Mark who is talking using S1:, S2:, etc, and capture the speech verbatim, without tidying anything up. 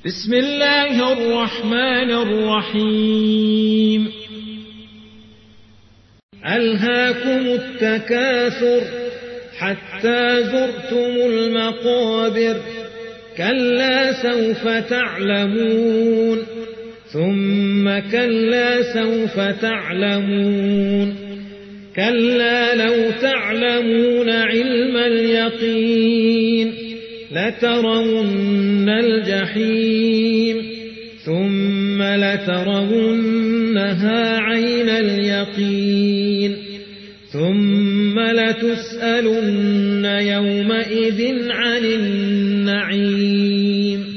S1: بسم الله الرحمن الرحيم. ألهاكم التكاثر حتى زرتم المقابر، كلا سوف تعلمون ثم كلا سوف تعلمون، كلا لو تعلمون علم اليقين لترون الجحيم ثم لترونها عين اليقين ثم لتسألن يومئذ عن النعيم.